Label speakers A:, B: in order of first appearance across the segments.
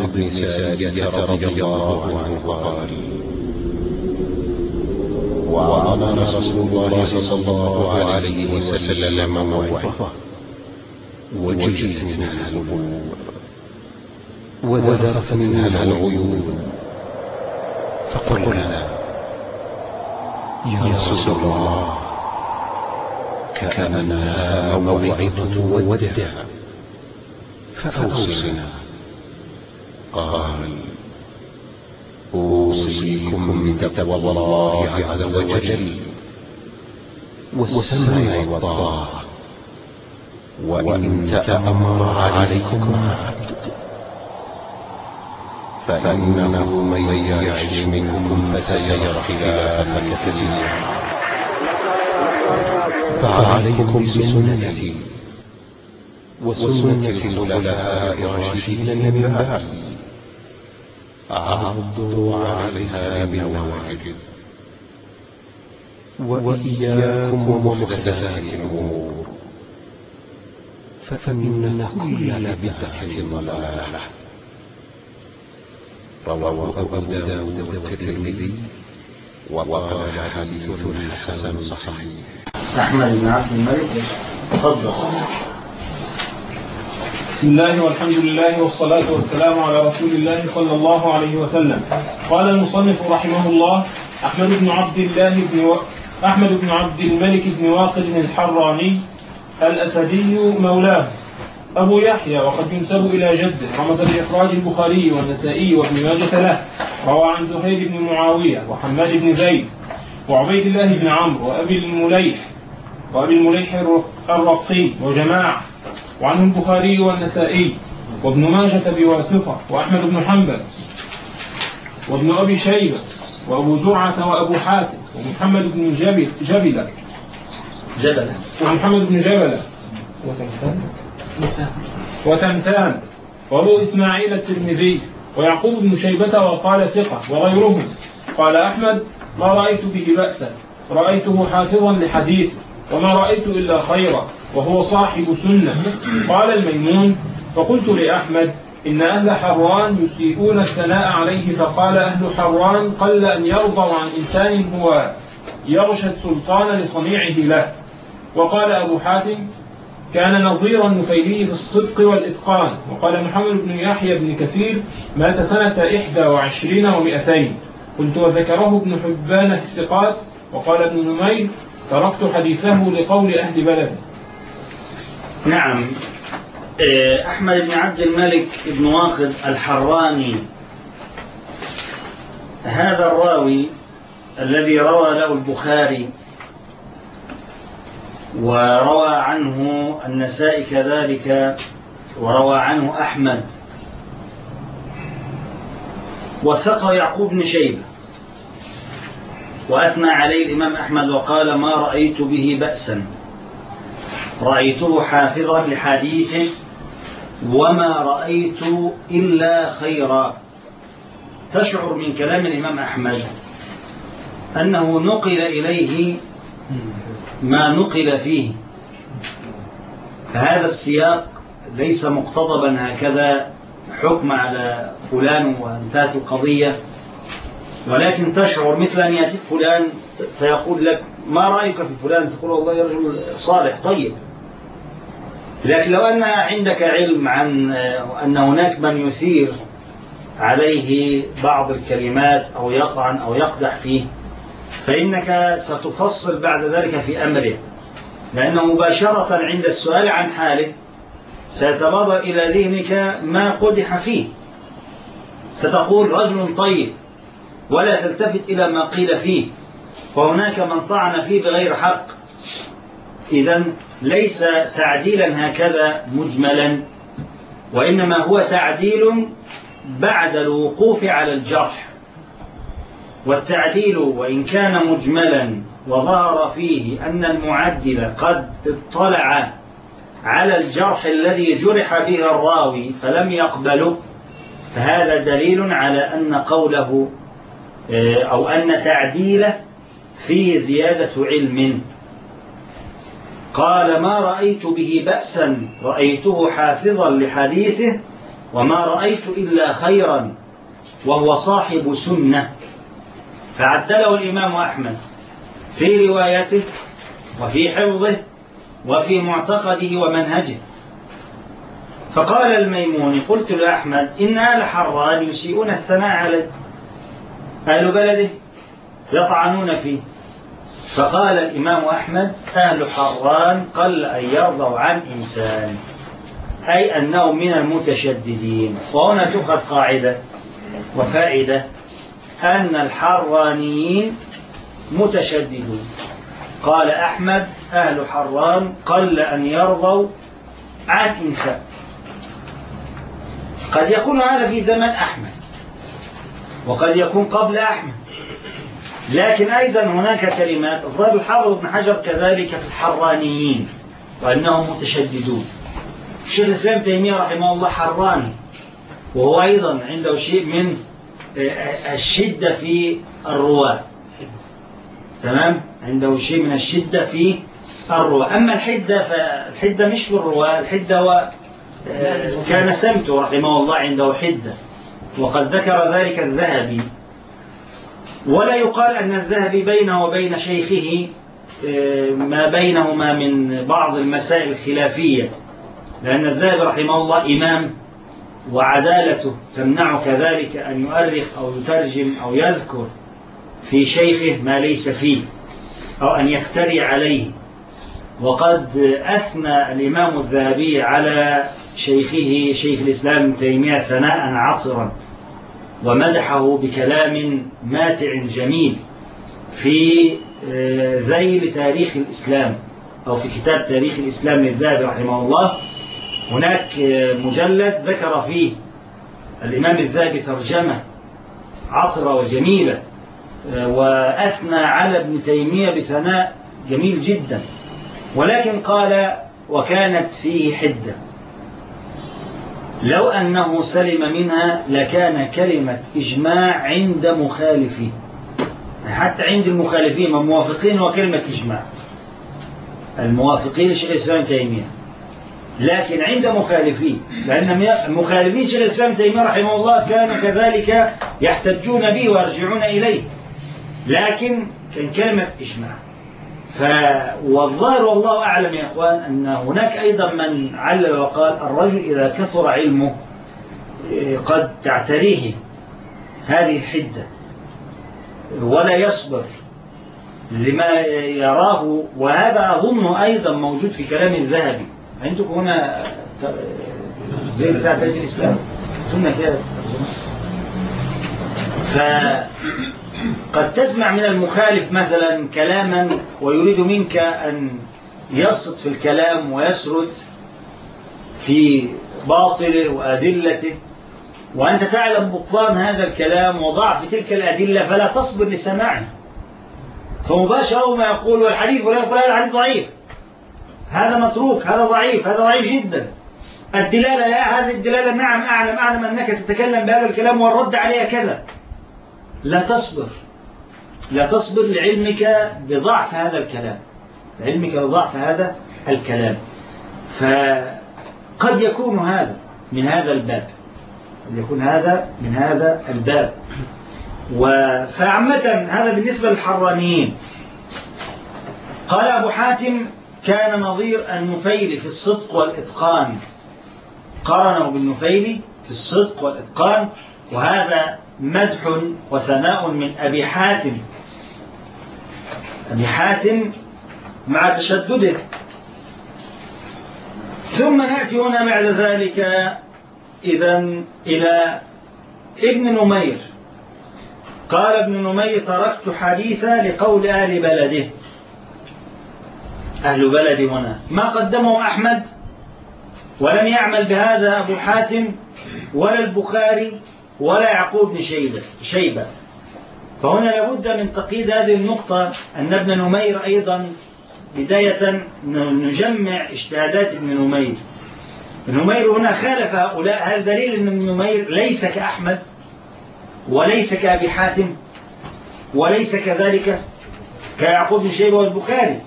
A: بن سارية رضي الله عنه قال: وعظنا رسول الله صلى الله عليه وسلم موعظة وجلت منها القلوب وذرفت منها العيون، فقلنا: يا رسول الله، كأنها موعظة ودع، فأوصنا. قال: أوصيكم بتقوى الله عز وجل والسمع والطاعة، وإن تأمر عليكم عبد، فإنه من يعش منكم فسيرى اختلافا كثيرا، فعليكم بسنتي وسنة الخلفاء الراشدين من بعدي، عضوا عليها بالنواجذ، وإياكم ومحدثات الأمور، فإن كل بدعة ضلالة. رواه أبو داود والترمذي وقال حديث حسن صحيح.
B: أحمد بن عبد الملك، تفضل.
C: بسم الله والحمد لله والصلاة والسلام على رسول الله صلى الله عليه وسلم. قال المصنف رحمه الله: أحمد بن عبد الملك بن واقد الحراني الأسدي مولاه أبو يحيى، وقد ينسب إلى جده، رمز بإخراج البخاري والنسائي وابن ماجه له. روى عن زهير بن معاوية وحماد بن زيد وعبيد الله بن عمرو وأبي المليح الرقي وجماعة، وعنه البخاري والنسائي وابن ماجة بواسطة، وأحمد بن حنبل وابن أبي شيبة وأبو زرعة وأبو حاتم ومحمد بن جبلة ومحمد بن جبلة وتمتان وأبو إسماعيل الترمذي ويعقوب بن شيبة، وقال ثقة وغيرهم. قال أحمد: ما رأيت به بأسا، رأيته حافظا لحديثه، وما رأيت إلا خيرا، وهو صاحب سنة. قال الميمون: فقلت لأحمد: إن أهل حران يسيئون الثناء عليه، فقال: أهل حران قل أن يرضوا عن إنسان هو يغشى السلطان لصنيعه له. وقال أبو حاتم: كان نظير النفيلي في الصدق والإتقان. وقال محمد بن يحيى بن كثير: مات سنة 21 و200. قلت: وذكره ابن حبان في الثقات. وقال ابن نمير: تركت حديثه لقول أهل بلده.
B: نعم. أحمد بن عبد الملك بن واقد الحراني، هذا الراوي الذي روى له البخاري وروى عنه النسائي كذلك، وروى عنه أحمد، وثقه يعقوب بن شيبة، وأثنى عليه الإمام أحمد وقال: ما رأيت به بأسا، رأيته حافظا لحديثه، وما رأيت إلا خيرا. تشعر من كلام الإمام أحمد أنه نقل إليه ما نقل فيه، فهذا السياق ليس مقتضبا هكذا حكم على فلان وانتهت القضية، ولكن تشعر مثل أن يأتي فلان فيقول لك: ما رأيك في فلان؟ تقول: والله رجل صالح طيب. لكن لو أن عندك علم عن أن هناك من يثير عليه بعض الكلمات أو يطعن أو يقدح فيه، فإنك ستفصل بعد ذلك في أمره، لأنه مباشرة عند السؤال عن حاله سيتبادر إلى ذهنك ما قدح فيه، ستقول: رجل طيب، ولا تلتفت إلى ما قيل فيه، وهناك من طعن فيه بغير حق. إذن ليس تعديلا هكذا مجملا، وإنما هو تعديل بعد الوقوف على الجرح. والتعديل وإن كان مجملا وظهر فيه أن المعدل قد اطلع على الجرح الذي جرح به الراوي فلم يقبله، فهذا دليل على أن قوله أو أن تعديله فيه زيادة علم. قال: ما رأيت به بأسا، رأيته حافظا لحديثه، وما رأيت إلا خيرا وهو صاحب سنة. فعدله الإمام أحمد في روايته وفي حفظه وفي معتقده ومنهجه. فقال الميموني: قلت لأحمد: إن آل حران يسيئون الثناء عليه، أهل بلده يطعنون فيه. فقال الإمام أحمد: أهل حران قل أن يرضوا عن إنسان، أي أنهم من المتشددين. وهنا تؤخذ قاعدة وفائدة، أن الحرانيين متشددون. قال أحمد: أهل حران قل أن يرضوا عن إنسان. قد يكون هذا في زمن أحمد وقد يكون قبل أحمد، لكن أيضا هناك كلمات أفراد الحافظ ابن حجر كذلك في الحرانيين وأنهم متشددون. الشيخ الإسلام تيمية رحمه الله حراني، وهو أيضا عنده شيء من الشدة في الرواة، تمام، عنده شيء من الشدة في الرواة. أما الحدة فالحدة مش في الرواة، الحدة هو كان سمته رحمه الله عنده حدة، وقد ذكر ذلك الذهبي. ولا يقال أن الذهبي بينه وبين شيخه ما بينهما من بعض المسائل الخلافية، لأن الذهبي رحمه الله إمام وعدالته تمنع كذلك أن يؤرخ أو يترجم أو يذكر في شيخه ما ليس فيه أو أن يفتري عليه. وقد أثنى الإمام الذهبي على شيخه شيخ الإسلام ابن تيمية ثناء عطرا، ومدحه بكلام ماتع جميل في ذيل تاريخ الإسلام، أو في كتاب تاريخ الإسلام للذهبي رحمه الله. هناك مجلد ذكر فيه الإمام الذهبي ترجمة عطرة وجميلة، وأثنى على ابن تيمية بثناء جميل جدا، ولكن قال: وكانت فيه حدة، لو أنه سلم منها لكان كلمة إجماع عند مخالفيه، حتى عند المخالفين الموافقين وكلمة إجماع الموافقين لشيخ الإسلام تيمية، لكن عند مخالفين، لأن مخالفين شيخ الإسلام تيمية رحمه الله كانوا كذلك يحتجون به ويرجعون إليه، لكن كان كلمة إجماع. والظاهر والله أعلم يا أخوان أن هناك أيضا من علل وقال: الرجل إذا كثر علمه قد تعتريه هذه الحدة ولا يصبر لما يراه. وهذا أظن أيضا موجود في كلام الذهبي. عندكم هنا زي بتاع تاريخ الإسلام كنا كده. قد تسمع من المخالف مثلا كلاما ويريد منك أن يبسط في الكلام ويسرد في باطله وأدلته، وأنت تعلم بطلان هذا الكلام وضعف تلك الأدلة، فلا تصبر لسماعه، فمباشرة ما يقول والحديث، ولا يقول هذا الحديث ضعيف، هذا متروك، هذا ضعيف، هذا ضعيف جدا. الدلالة لا، هذه الدلالة نعم أعلم أنك تتكلم بهذا الكلام والرد عليها كذا. لا تصبر، لا تصبر لعلمك بضعف هذا الكلام، علمك بضعف هذا الكلام. فقد يكون هذا من هذا الباب، قد يكون هذا من هذا الباب. فعامة هذا بالنسبة للحرانيين. قال أبو حاتم: كان نظير النفيلي في الصدق والإتقان، قارنه بالنفيلي في الصدق والإتقان، وهذا مدح وثناء من أبي حاتم، أبي حاتم مع تشدده. ثم نأتي هنا بعد ذلك إذن إلى ابن نمير. قال ابن نمير: تركت حديثا لقول أهل بلده. أهل بلدي هنا ما قدمه أحمد، ولم يعمل بهذا أبو حاتم ولا البخاري ولا يعقوب بن شيبة. فهنا لابد من تقييد هذه النقطة، أن ابن نمير أيضا بداية نجمع اجتهادات ابن نمير. ابن نمير هنا خالف هؤلاء، هذا دليل أن ابن نمير ليس كأحمد وليس كأبي حاتم وليس كذلك كيعقوب بن شيبة والبخاري.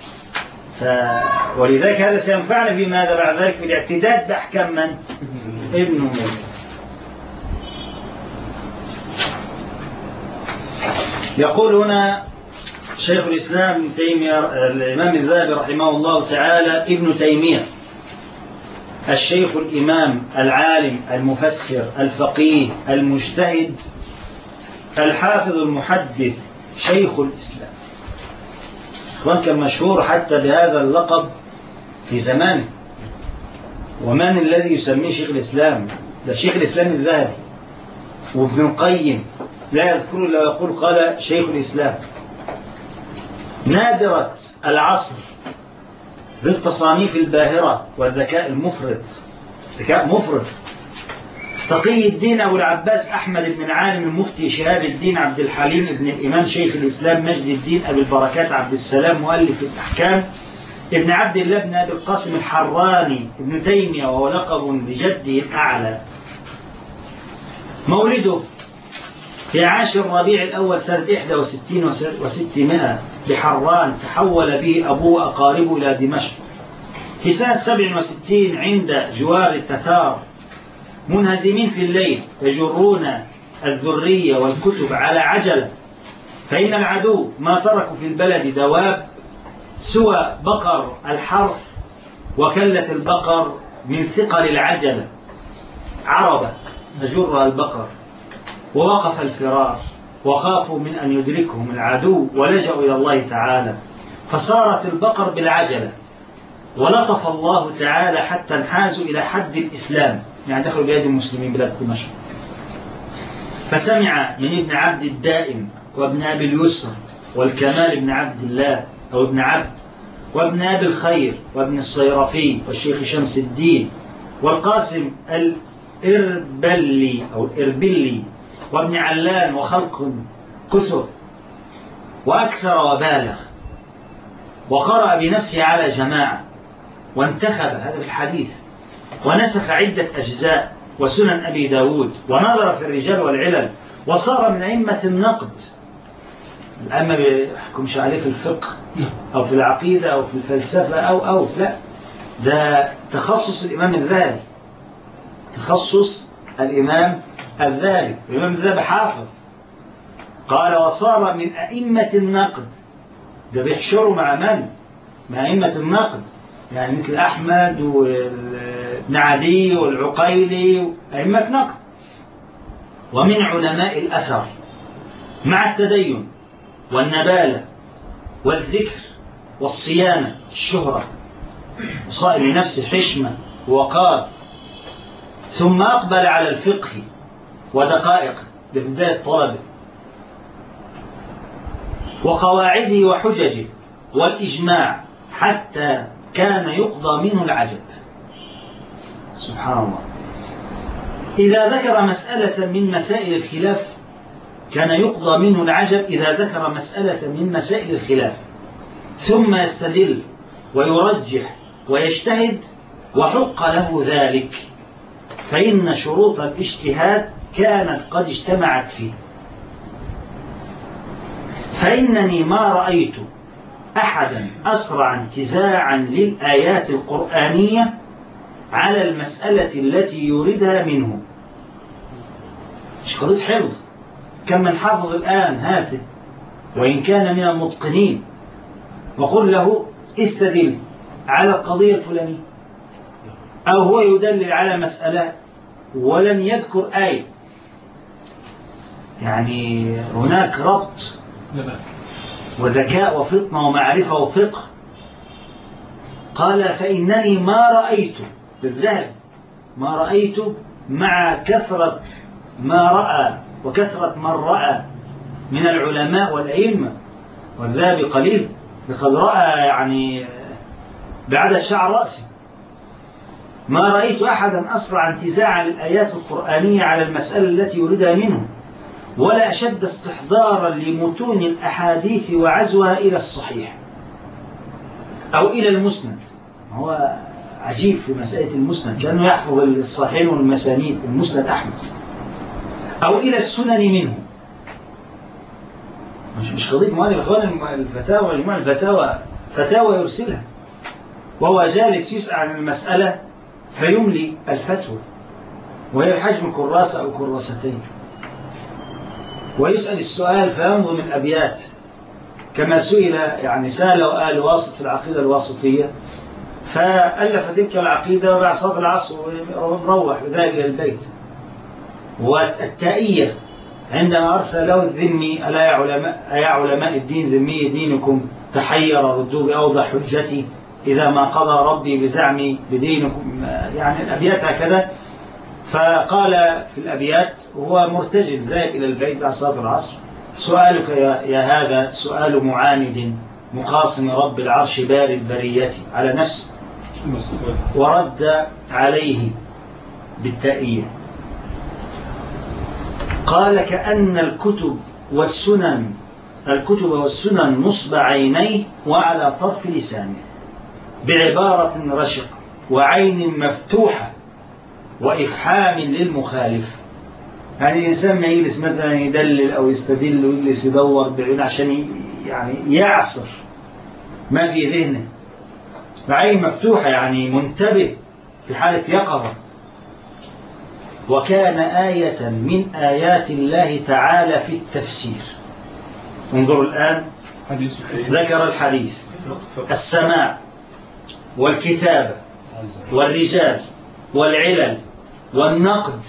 B: ولذلك هذا سينفعنا في ماذا بعد ذلك؟ في الاعتداد بأحكام من؟ ابن ملة. يقول هنا شيخ الإسلام ابن تيمية الإمام الذهبي رحمه الله تعالى: ابن تيمية الشيخ الإمام العالم المفسر الفقيه المجتهد الحافظ المحدث شيخ الإسلام. إخوان كان مشهور حتى بهذا اللقب في زمانه. ومن الذي يسميه شيخ الإسلام؟ ده شيخ الإسلام الذهبي، وابن القيم لا يذكر إلا ويقول قال شيخ الإسلام. نادرة العصر ذو التصانيف الباهرة والذكاء المفرط، ذكاء مفرط. تقي الدين أبو العباس أحمد بن العالم المفتي شهاب الدين عبد الحليم ابن الإمام شيخ الإسلام مجد الدين أبي البركات عبد السلام مؤلف الأحكام ابن عبد الله بن أبي القاسم الحراني ابن تيمية، وهو لقب لجده الأعلى. مولده في 10 ربيع الأول سنة 61 و600 بحران، تحول به أبوه وأقاربه إلى دمشق. في سنة 67 عند جوار التتار منهزمين في الليل يجرون الذرية والكتب على عجلة، فإن العدو ما تركوا في البلد دواب سوى بقر الحرث وكلة البقر من ثقل العجلة، عربة تجرها البقر، ووقف الفرار وخافوا من أن يدركهم العدو ولجأوا إلى الله تعالى، فصارت البقر بالعجلة، ولطف الله تعالى حتى انحازوا إلى حد الإسلام، يعني دخلوا بلاد المسلمين بلاد دمشق. فسمع من ابن عبد الدائم وابن أبي اليسر والكمال بن عبد الله أو ابن عبد وابن أبي الخير وابن الصيرفي والشيخ شمس الدين والقاسم الإربلي أو الإربلي وابن علان وخلق كثر، وأكثر وبالغ، وقرأ بنفسه على جماعة، وانتخب هذا في الحديث، ونسخ عدة أجزاء وسنن أبي داود، ونظر في الرجال والعلل، وصار من أئمة النقد. الآن ما بيحكمش عليه في الفقه أو في العقيدة أو في الفلسفة أو لا، ده تخصص الإمام الذهبي، تخصص الإمام الذهبي. الإمام الذهبي حافظ، قال: وصار من أئمة النقد. ده بيحشروا مع من؟ مع أئمة النقد، يعني مثل أحمد وابن عدي والعقيلي، أئمة نقد. ومن علماء الأثر مع التدين والنبالة والذكر والصيانة، الشهرة، وصائل لنفسه حشمة ووقار. ثم أقبل على الفقه ودقائق لبداية طلبه وقواعده وحججه والإجماع، حتى كان يقضى منه العجب. سبحان الله. إذا ذكر مسألة من مسائل الخلاف كان يقضى منه العجب إذا ذكر مسألة من مسائل الخلاف، ثم يستدل ويرجح ويجتهد، وحق له ذلك، فإن شروط الاجتهاد كانت قد اجتمعت فيه. فإنني ما رأيت أحدا أسرع انتزاعا للآيات القرآنية على المسألة التي يريدها منه. مش قضية حفظ، كم من حافظ الآن هاته وإن كان من المتقنين، وقل له استدل على القضية الفلانية، أو هو يدلل على مسألة ولن يذكر آية. يعني هناك ربط وذكاء وفطنة ومعرفة وفقه. قال: فإنني ما رأيت بالذهب، ما رأيت مع كثرة ما رأى وكثرة من رأى من العلماء والأئمة، والذهب قليل، لقد رأى يعني بعدد شعر رأسه. ما رأيت أحدا أسرع انتزاعا للآيات القرآنية على المسألة التي يريدها منه، ولا أشد استحضارا لمتون الأحاديث وعزوها إلى الصحيح أو إلى المسند. هو عجيب في مسألة المسند، كأنه يحفظ الصحيحين والمسانيد، المسند أحمد، أو إلى السنن منه. مش قضية مؤلف أخوان الفتاوى، مجموع الفتاوى فتاوى يرسلها، وهو جالس يسأل عن المسألة فيملي الفتوى. وهي حجم كراسة أو كراستين، ويسأل السؤال فينظم الأبيات كما سئل، يعني سأله آل واسط في العقيدة الواسطية فألف تلك العقيدة وبعد صلاة العصر وروح بذلك إلى البيت. والتائية عندما أرسل له الذمي: ألا يا علماء الدين ذمي دينكم تحير ردوا بأوضح حجتي إذا ما قضى ربي بزعمي بدينكم، يعني الأبيات هكذا. فقال في الأبيات وهو مرتجل ذاهب إلى البيت بعد صلاة العصر: سؤالك يا هذا سؤال معاند مخاصم رب العرش بار البرية على نفسه، ورد عليه بالتائية قال: كأن الكتب والسنن نصب عينيه وعلى طرف لسانه بعبارة رشقة وعين مفتوحة وإفحام للمخالف. يعني الإنسان ما يجلس مثلا يدلل أو يستدل ويجلس يدور بعين عشان يعني يعصر ما في ذهنه، وعين مفتوحة يعني منتبه في حالة يقظة. وكان آية من آيات الله تعالى في التفسير. انظروا الآن، ذكر الحديث، السماع والكتابة والرجال والعلل والنقد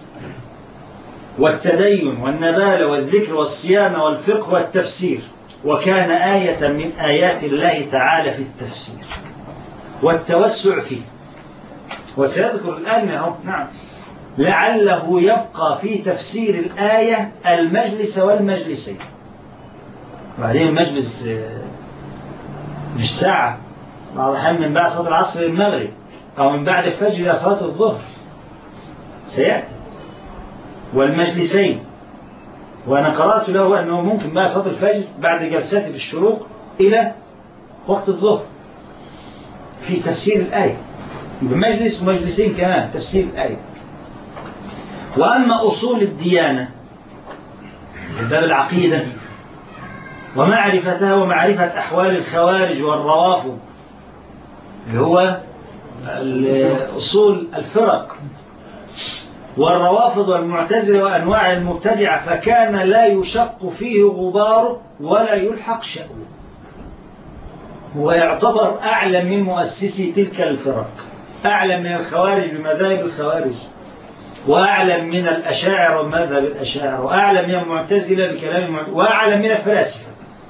B: والتدين والنبالة والذكر والصيانة والفقه والتفسير. وكان آية من آيات الله تعالى في التفسير والتوسع فيه. وسيذكر الآن نعم لعله يبقى في تفسير الآية المجلس والمجلسين. بعدين المجلس مش ساعة، بعض الأحيان من بعد صلاة العصر للمغرب أو من بعد الفجر إلى صلاة الظهر سيأتي، والمجلسين. وأنا قرأت له أنه ممكن بعد صلاة الفجر بعد جلسته في الشروق إلى وقت الظهر في تفسير الآية، بمجلس ومجلسين كمان تفسير الآية. وأما أصول الديانة باب العقيدة ومعرفتها ومعرفة أحوال الخوارج والروافض اللي هو أصول الفرق والروافض والمعتزلة وأنواع المبتدعة، فكان لا يشق فيه غباره ولا يلحق شأوه. هو يعتبر أعلم من مؤسسي تلك الفرق، أعلم من الخوارج بمذاهب الخوارج، وأعلم من الأشاعرة ومذهب الأشاعرة، وأعلم من المعتزلة بكلام وأعلم من الفلاسفة.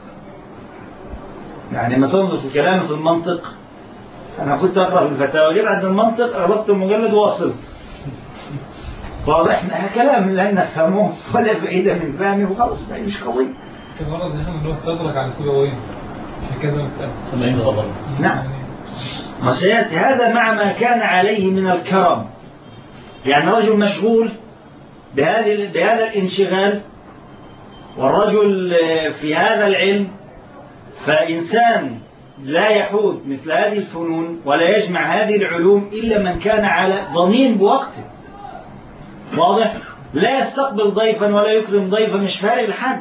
B: يعني ما تنظر في كلامه في المنطق، أنا كنت أقرأ في الفتاوى جيت عند المنطق أغلقت المجلد وواصلت، واضح إنها كلام لن نفهمه ولا فائدة من فهمه وخلاص مش قضية.
D: كان مرة اللي هو استدرك على سيبويه في كذا مسألة
C: 70 خبر.
B: نعم، وسيأتي هذا مع ما كان عليه من الكرم. يعني رجل مشغول بهذا الانشغال، والرجل في هذا العلم، فإنسان لا يحوز مثل هذه الفنون ولا يجمع هذه العلوم إلا من كان على ضنين بوقته، واضح؟ لا يستقبل ضيفا ولا يكرم ضيفا، مش فارق لحد،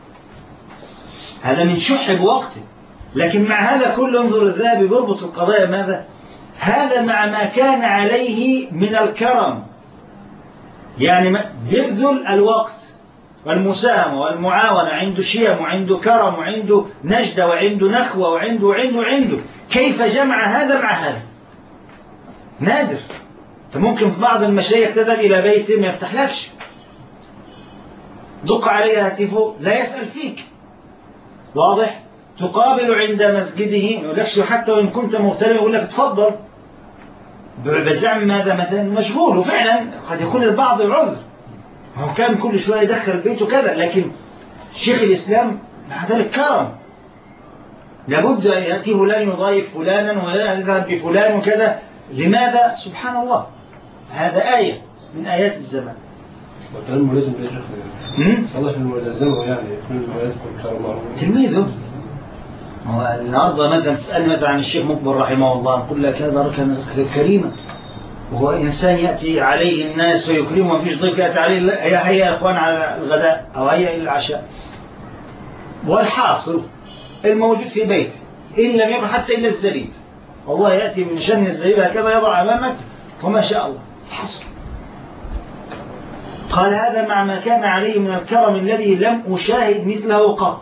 B: هذا من شح بوقته. لكن مع هذا كله انظر الذهبي بيربط القضايا ماذا؟ هذا مع ما كان عليه من الكرم، يعني بيبذل الوقت والمساهمة والمعاونة، عنده شيم وعنده كرم وعنده نجدة وعنده نخوة وعنده كيف جمع هذا مع هذا؟ نادر. أنت ممكن في بعض المشايخ تذهب إلى بيته ما يفتحلكش، دق عليه هاتفه لا يسأل فيك، واضح؟ تقابل عند مسجده ما يقولكش حتى وإن كنت مغترب يقول لك تفضل، بزعم ماذا مثلا مشغول. وفعلا قد يكون البعض عذر، هو كان كل شوية يدخل بيته كذا، لكن شيخ الإسلام مع ذلك كرم، لابد أن يأتي فلان يضايف فلانا ويذهب بفلان وكذا. لماذا؟ سبحان الله، هذا آية من آيات الزمان.
E: وكان الملازم يا شيخ الله في الملازمة، يعني كل ما يذكر كرمه
B: تلميذه. النهارده مثلا تسألني مثلا عن الشيخ مقبل رحمه الله، نقول لك هذا كان كريما، وهو إنسان يأتي عليه الناس ويكرمه، ما فيش ضيف يأتي عليه هيا يا إخوان على الغداء أو هيا إلى العشاء. والحاصل الموجود في بيته إن لم يكن حتى إلا الزبيب، والله يأتي من شن الزبيب هكذا يضع أمامك وما شاء الله. الحصل قال هذا مع ما كان عليه من الكرم الذي لم أشاهد مثله قط،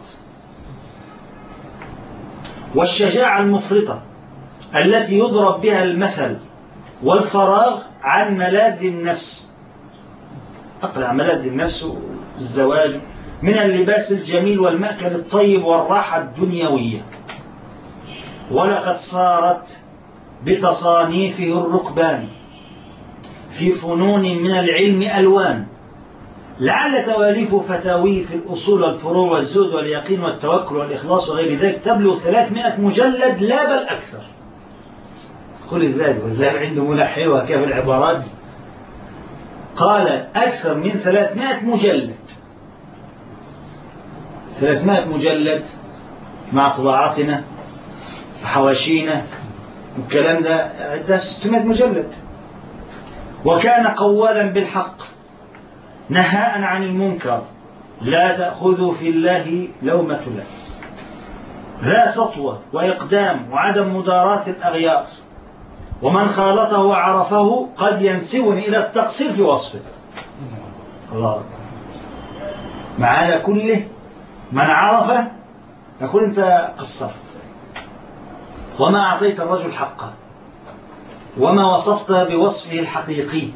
B: والشجاعة المفرطة التي يضرب بها المثل، والفراغ عن ملاذ النفس، أقلع ملاذ النفس الزواج من اللباس الجميل والمأكل الطيب والراحة الدنيوية. ولقد صارت بتصانيفه الركبان في فنون من العلم ألوان، لعل تواليف فتاويه في الأصول والفروع والزهد واليقين والتوكل والإخلاص وغير ذلك تبلغ 300 مجلد لا بل أكثر. قل الذهب، والذهب عنده ملحن وكيف العبارات، قال أكثر من 300 مجلد. 300 مجلد مع طباعاتنا وحواشينا والكلام ده 600 مجلد. وكان قوالا بالحق نهاء عن المنكر، لا تأخذوا في الله لومة لائم، ذا سطوة وإقدام وعدم مداراة الأغيار، ومن خالطه وعرفه قد ينسبني إلى التقصير في وصفه. الله، مع هذا كله من عرفه يقول أنت قصرت، وما أعطيت الرجل حقه، وما وصفته بوصفه الحقيقي،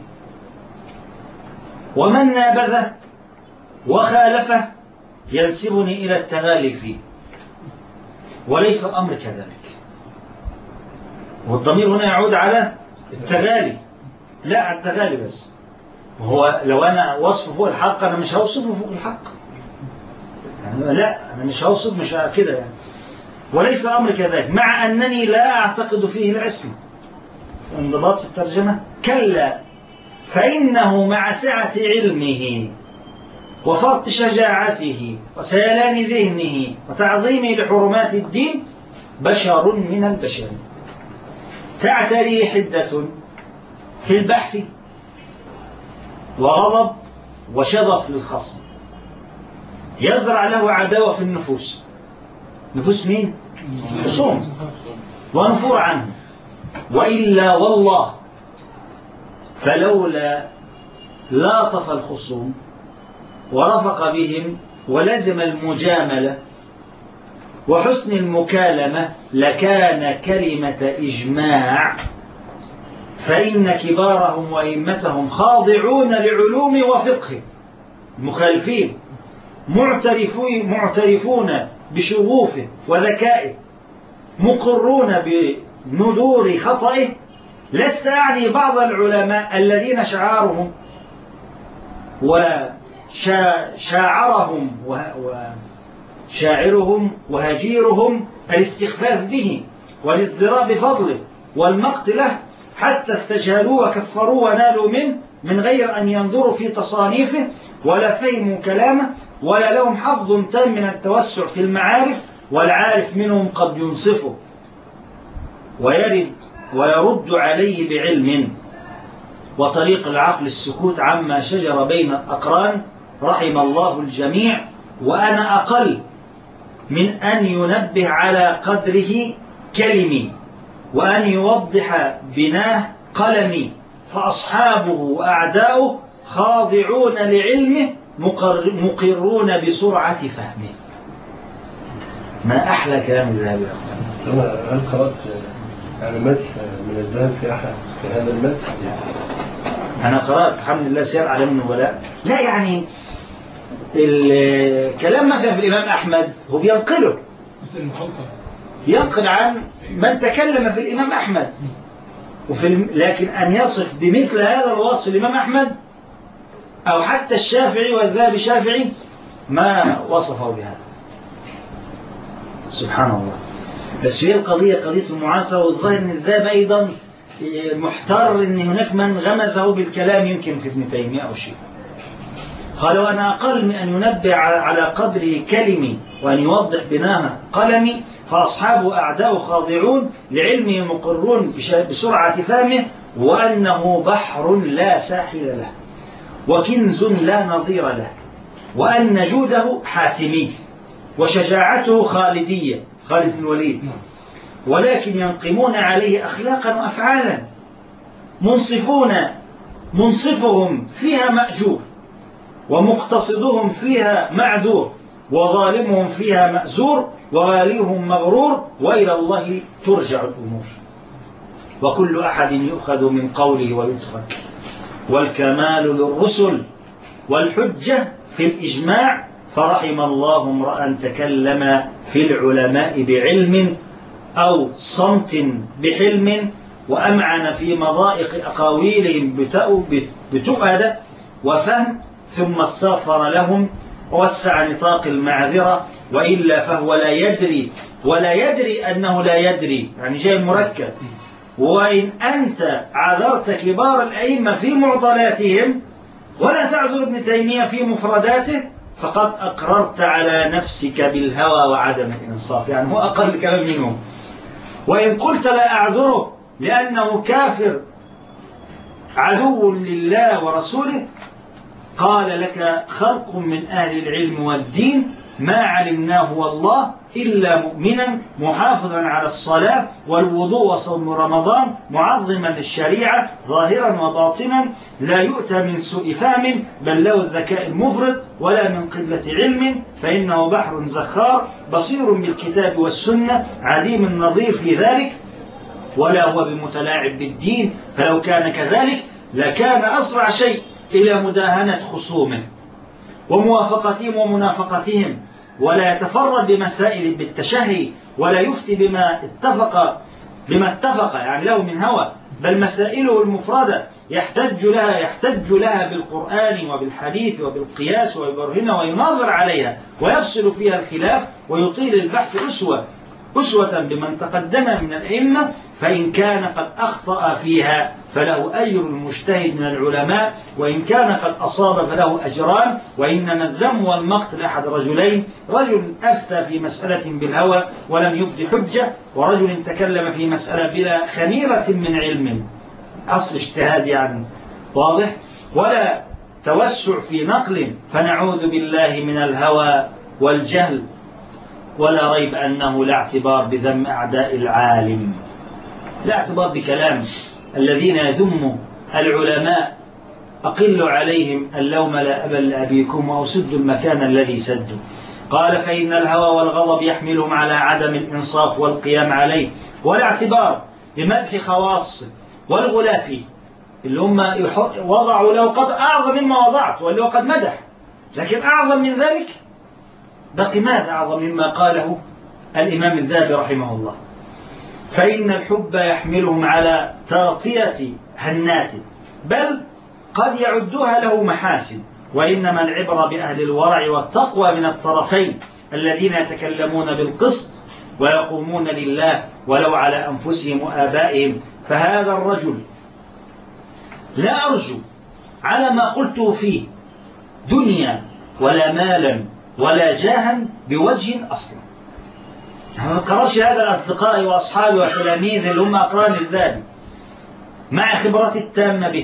B: ومن نابذه وخالفه ينسبني إلى التغالي فيه، وليس الأمر كذلك. والضمير هنا يعود على التغالي، لا على التغالي بس. وهو لو أنا وصفه فوق الحق أنا مش هوصفه فوق الحق، يعني لا أنا مش هوصف مش كده يعني. وليس الأمر كذلك، مع أنني لا أعتقد فيه العصمة. انضباط في الترجمة، كلا، فإنه مع سعة علمه وفرط شجاعته وسيلان ذهنه وتعظيمه لحرمات الدين بشر من البشر، تعتريه حدة في البحث وغضب وشغف للخصم، يزرع له عداوة في النفوس. نفوس مين؟ خصوم، ونفور عنه. وإلا والله فلولا لاطف الخصوم ورفق بهم ولزم المجاملة وحسن المكالمة لكان كلمة إجماع، فإن كبارهم وإمتهم خاضعون لعلوم وفقه، مخالفين معترفون بشغوفه وذكائه، مقرون بندور خطئه. لست أعني بعض العلماء الذين شعارهم وشاعرهم وهجيرهم الاستخفاف به والازدراء بفضله والمقت له، حتى استجهلوه وكفروه ونالوا منه من غير أن ينظروا في تصانيفه ولا فهموا كلامه ولا لهم حظ تام من التوسع في المعارف، والعارف منهم قد ينصفه ويرد عليه بعلم، وطريق العقل السكوت عما شجر بين الأقران، رحم الله الجميع. وأنا أقل من أن ينبه على قدره كلمي وأن يوضح بناه قلمي، فأصحابه وأعداؤه خاضعون لعلمه مقرون بسرعة فهمه. ما أحلى كلام الذهبي.
E: هل قرأت يعني مدح من الذهب في أحد في هذا المدح؟
B: أنا قرأت الحمد لله سير على النبلاء. لا يعني الكلام مثلا في الإمام أحمد هو بينقله، ينقل عن من تكلم في الإمام أحمد، لكن أن يصف بمثل هذا الوصف الإمام أحمد أو حتى الشافعي والذهبي الشافعي ما وصفه بهذا. سبحان الله. بس هي القضية قضية المعاصرة، والظاهر أن الذهب أيضا محتار أن هناك من غمزه بالكلام يمكن في ابن تيمية أو شيء. قال وأنا أقل من أن ينبه على قدر كلمي وأن يوضح بناها قلمي، فأصحابه أعداء خاضعون لعلمه مقرون بسرعة فهمه، وأنه بحر لا ساحل له وكنز لا نظير له، وأن جوده حاتمي وشجاعته خالدية، خالد بن الوليد، ولكن ينقمون عليه أخلاقا وأفعالا منصفهم فيها مأجور، ومقتصدهم فيها معذور وظالمهم فيها مأزور وغاليهم مغرور وإلى الله ترجع الأمور وكل أحد يؤخذ من قوله ويترك والكمال للرسل والحجة في الإجماع فرحم الله امرأ تكلم في العلماء بعلم أو صمت بحلم وأمعن في مضائق أقاويلهم بتؤدة وفهم ثم استغفر لهم ووسع نطاق المعذرة وإلا فهو لا يدري ولا يدري أنه لا يدري يعني جاي مركب. وإن أنت عذرت كبار الأئمة في معضلاتهم ولا تعذر ابن تيمية في مفرداته فقد أقررت على نفسك بالهوى وعدم الإنصاف، يعني هو أقل كمان منهم. وإن قلت لا أعذره لأنه كافر عدو لله ورسوله قال لك خلق من أهل العلم والدين ما علمناه والله إلا مؤمنا محافظا على الصلاة والوضوء وصوم رمضان معظما للشريعة ظاهرا وباطنا لا يؤتى من سوء فهم بل له الذكاء المفرط ولا من قلة علم فإنه بحر زخار بصير بالكتاب والسنة عديم النظير في ذلك ولا هو بمتلاعب بالدين فلو كان كذلك لكان أسرع شيء إلى مداهنة خصومه وموافقتهم ومنافقتهم ولا يتفرد بمسائل بالتشهي ولا يفتي بما اتفق يعني له من هوى بل مسائله المفردة يحتج لها بالقرآن وبالحديث وبالقياس ويبرهنها ويناظر عليها ويفصل فيها الخلاف ويطيل البحث أسوة بمن تقدم من الأئمة فإن كان قد أخطأ فيها فله أجر المجتهد من العلماء وإن كان قد أصاب فله أجران وإنما الذم والمقت لأحد رجلين رجل أفتى في مسألة بالهوى ولم يبد حجة ورجل تكلم في مسألة بلا خميرة من علم أصل اجتهاد يعني واضح ولا توسع في نقل فنعوذ بالله من الهوى والجهل ولا ريب أنه لا اعتبار بذم أعداء العالم لا اعتبار بكلام الذين يذموا العلماء أقل عليهم اللوم لا أبا لأبيكم وأسد المكان الذي سدوا قال فإن الهوى والغضب يحملهم على عدم الإنصاف والقيام عليه ولا اعتبار بمدح خواص والغلاف اللي هم وضعوا له قد أعظم مما وضعت واللي هو قد مدح لكن أعظم من ذلك بقي ماذا أعظم مما قاله الإمام الذهبي رحمه الله فإن الحب يحملهم على تغطية هنات بل قد يعدها له محاسن وإنما العبرة بأهل الورع والتقوى من الطرفين الذين يتكلمون بالقسط ويقومون لله ولو على أنفسهم وآبائهم فهذا الرجل لا أرجو على ما قلته فيه دنيا ولا مالا ولا جاها بوجه أصلا ما نتقررش هذا الأصدقاء وأصحابي وتلاميذ اللي هم أقران الذهبي مع خبرتي التامة به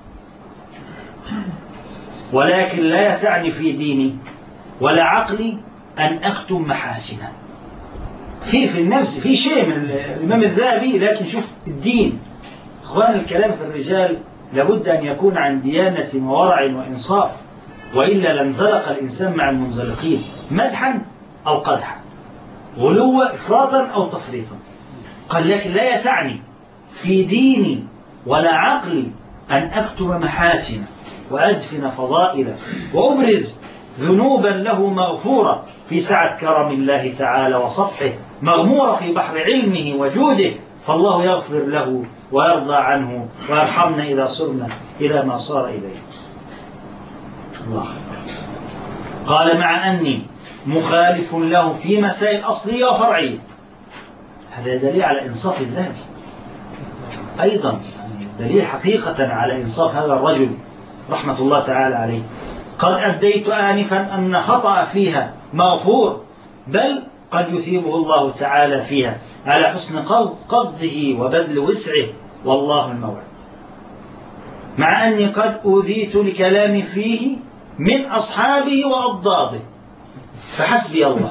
B: ولكن لا يسعني في ديني ولا عقلي أن أكتم محاسنه في النفس في شيء من الإمام الذهبي لكن شوف الدين إخوان الكلام في الرجال لابد أن يكون عن ديانة وورع وإنصاف وإلا لانزلق الإنسان مع المنزلقين مدحا أو قدحا غلوا إفراطا أو تفريطا قال لكن لا يسعني في ديني ولا عقلي أن أكتم محاسن وأدفن فضائل وأبرز ذنوبا له مغفورة في سعة كرم الله تعالى وصفحه مغمورة في بحر علمه وجوده فالله يغفر له ويرضى عنه ويرحمنا إذا صرنا إلى ما صار إليه الله. قال مع أني مخالف له في مسائل أصلية وفرعية هذا دليل على إنصاف الذهبي أيضا دليل حقيقة على إنصاف هذا الرجل رحمة الله تعالى عليه قد أبديت آنفا أن خطأ فيها مغفور بل قد يثيبه الله تعالى فيها على حسن قصده وبذل وسعه والله الموعد مع أني قد أوذيت لكلامي فيه من أصحابه وأضداده فحسبي الله.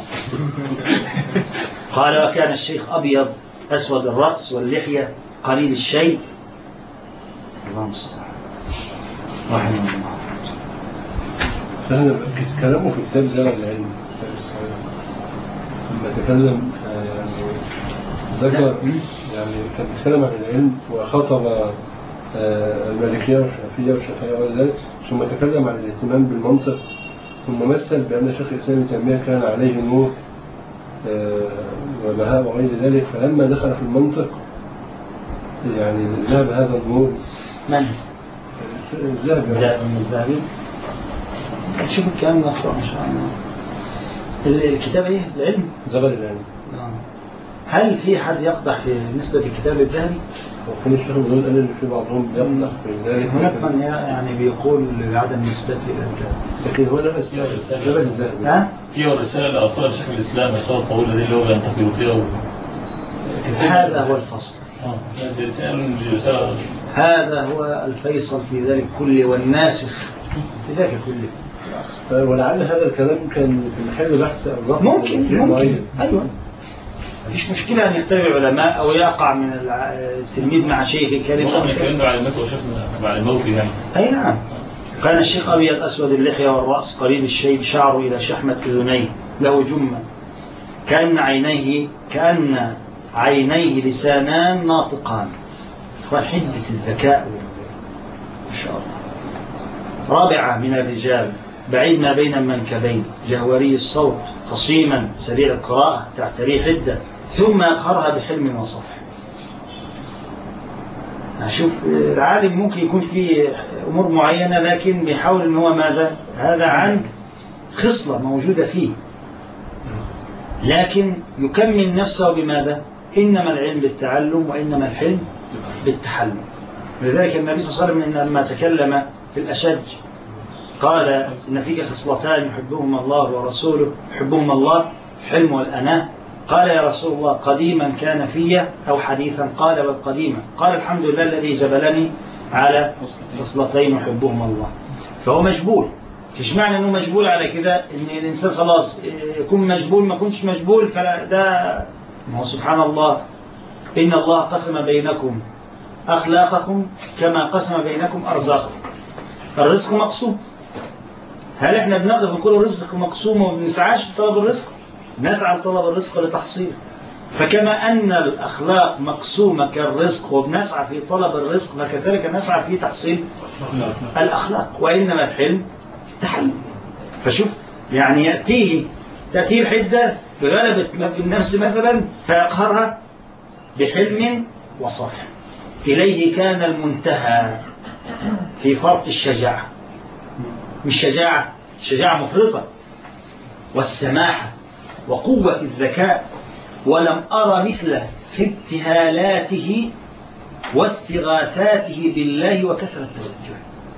B: قال وكان الشيخ أبيض أسود الرأس واللحية قليل الشيء الله المستعان رحمه الله.
E: كان كلامه في كتاب زرع العلم لما تكلم ذكر يعني كان بيتكلم عن العلم وخاطب المالكية والحنفية والشافعية وذلك، ثم تكلم عن الاهتمام بالمنطق، ثم مثل بأن شيخ الإسلام ابن تيمية كان عليه نور وبهاء وغير ذلك، فلما دخل في المنطق يعني ذهب هذا النور.
B: من؟
E: الذهبي.
B: شوف الكلام ده أخرى إن شاء الله. الكتاب إيه؟ العلم؟
E: زغل العلم.
B: هل في حد يقدح في نسبة الكتاب الذهبي؟
E: وكل الشيخ بدون قال إن في بعضهم يقدح في ذلك.
B: هناك من يعني بيقول بعدم نسبته إلى الذهبي.
E: لكن هو لبس الذهبي.
B: ها؟
F: هي الرسالة اللي أرسلها شيخ الإسلام الرسالة الطويلة دي اللي هو ينتقل فيها
B: هذا هو الفصل. هذا هو الفيصل في ذلك كله والناسخ في ذلك كله.
E: ولعل هذا الكلام كان في محل بحث أو
B: ممكن أيوة، مفيش مشكلة أن يختلف العلماء أو يقع من التلميذ مع شيخه كلمة.
F: والله الكلام ده على الموت وشيخنا بعد الموت يعني.
B: أي نعم. كان الشيخ أبيض أسود اللحية والرأس قليل الشيب، شعره إلى شحمة أذنيه، له جمة كأن عينيه لسانان ناطقان. حدة الذكاء ما شاء الله. رابعة من الرجال، بعيد ما بين المنكبين، جهوري الصوت، خصيما سريع القراءة، تعتري حدة، ثم يقهرها بحلم وصفح. أشوف العالم ممكن يكون فيه أمور معينة لكن بيحاول أن هو ماذا؟ هذا عن خصلة موجودة فيه، لكن يكمل نفسه بماذا؟ إنما العلم بالتعلم وإنما الحلم بالتحلم. ولذلك النبي صلى الله عليه وسلم لما تكلم في الأشج قال إن فيك خصلتان يحبهما الله ورسوله، يحبهما الله الحلم والأناة. قال يا رسول الله قديما كان في أو حديثا؟ قال والقديما. قال الحمد لله الذي جبلني على خصلتين يحبهما الله. فهو مجبول. إيش معنى أنه مجبول على كذا؟ إن الإنسان خلاص يكون مجبول، ما كنتش مجبول فلا ده. ما هو سبحان الله، إن الله قسم بينكم أخلاقكم كما قسم بينكم أرزاقكم. الرزق مقسوم. هل إحنا بنقول الرزق مقسوم وما بنسعاش لطلب الرزق؟ نسعى لطلب الرزق لتحصيله. فكما أن الأخلاق مقسومة كالرزق وبنسعى في طلب الرزق، فكذلك نسعى في تحصيل الأخلاق. وإنما الحلم التحلم. فشوف يعني تأتيه الحدة بغلبة في النفس مثلا فيقهرها بحلم وصفح. إليه كان المنتهى في فرط الشجاعة، مش شجاعة مفرطة، والسماحة وقوة الذكاء. ولم أرى مثله في ابتهالاته واستغاثاته بالله وكثرة التوجه.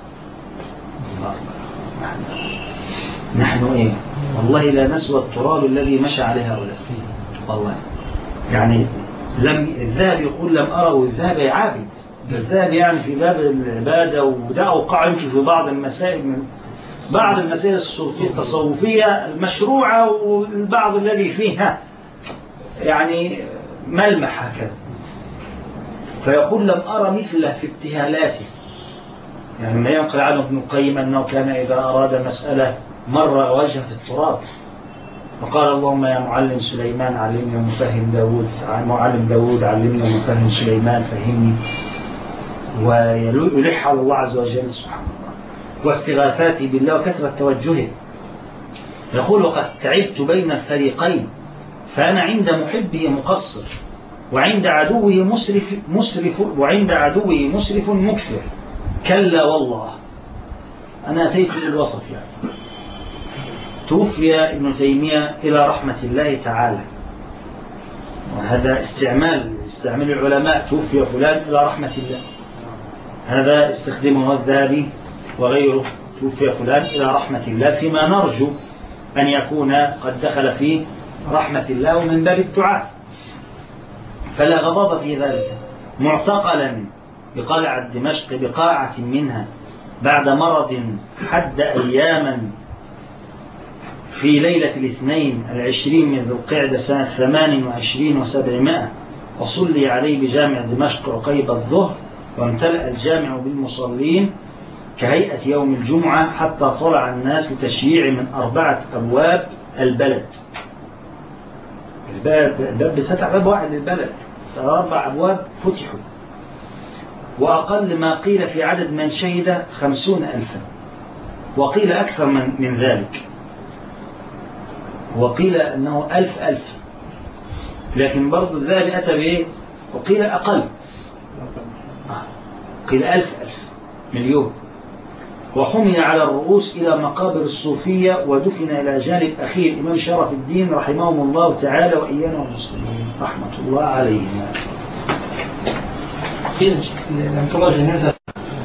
B: نحن إيه والله لا نسوى التراب الذي مشى عليها هؤلاء والله. يعني الذهب يقول لم أره، الذهب عابد، الذهب يعني في باب العبادة، وده أوقع يمكن في بعض المسائل من بعض المسائل التصوفية المشروعة، والبعض الذي فيها يعني ملمح هكذا. فيقول لم أرى مثله في ابتهالاته. يعني ما ينقل عنه ابن القيم أنه كان إذا أراد مسألة مر وجهه في التراب وقال اللهم يا معلم سليمان علمني ومفهم داود، معلم داود علمني ومفهم سليمان فهمني. ويلح على الله عز وجل سبحانه الله. واستغاثاته بالله وكثرة توجهه. يقول وقد تعبت بين الفريقين، فأنا عند محبه مقصر وعند عدوه مسرف مكثر. كلا والله أنا أتيت للوسط. يعني توفي ابن تيمية إلى رحمة الله تعالى، وهذا استعمال العلماء، توفي فلان إلى رحمة الله، هذا استخدمه الذهبي وغيره، توفي فلان إلى رحمة الله، فيما نرجو أن يكون قد دخل في رحمة الله ومن باب الدعاء، فلا غضاض في ذلك. معتقلا بقلعة دمشق بقاعة منها بعد مرض حد أياما في ليلة 22 من ذو القعدة سنة 28 و700، وصلي عليه بجامع دمشق عقيب الظهر، وامتلأ الجامع بالمصلين كهيئة يوم الجمعة حتى طلع الناس لتشييع من 4 أبواب البلد. الباب فتح باب واحد للبلد، 4 أبواب فتحوا، وأقل ما قيل في عدد من شهد 50,000، وقيل أكثر من ذلك، وقيل أنه 1000، لكن برضو الذهبي أتى بإيه؟ وقيل أقل، قيل 1000 مليون. وحمل على الرؤوس إلى مقابر الصوفية، ودفن إلى جانب الأخير الإمام شرف الدين رحمهم الله تعالى وإيانا والمسلمين رحمة الله عليهم.
G: لم تبقى جنازة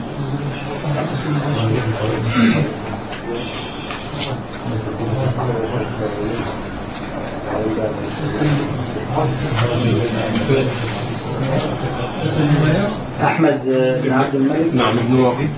B: أحمد بن عبد الملك.
C: نعم ابن وقيل.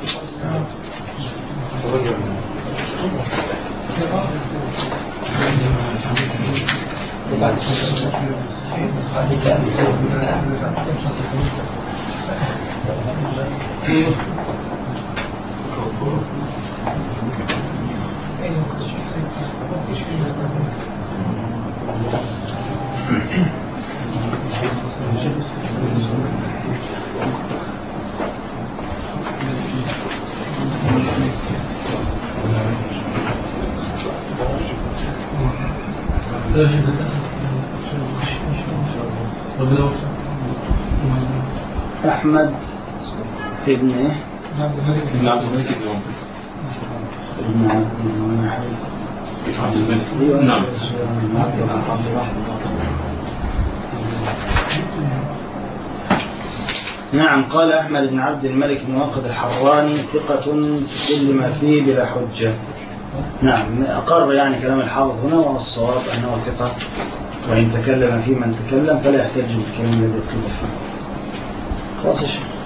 B: أحمد ابن إيه؟
C: ابن عبد الملك الزوام.
B: ابن عبد الواحد.
C: عبد الملك. نعم.
B: نعم. قال أحمد بن عبد الملك بن واقد الحراني ثقة كل ما فيه بلا حجة. نعم، أقر يعني كلام الحافظ هنا، والصواب أنه ثقة، وإن تكلم في من تكلم فلا يحتج بالكلام الذي قيل فيه. خلاص يا شيخ.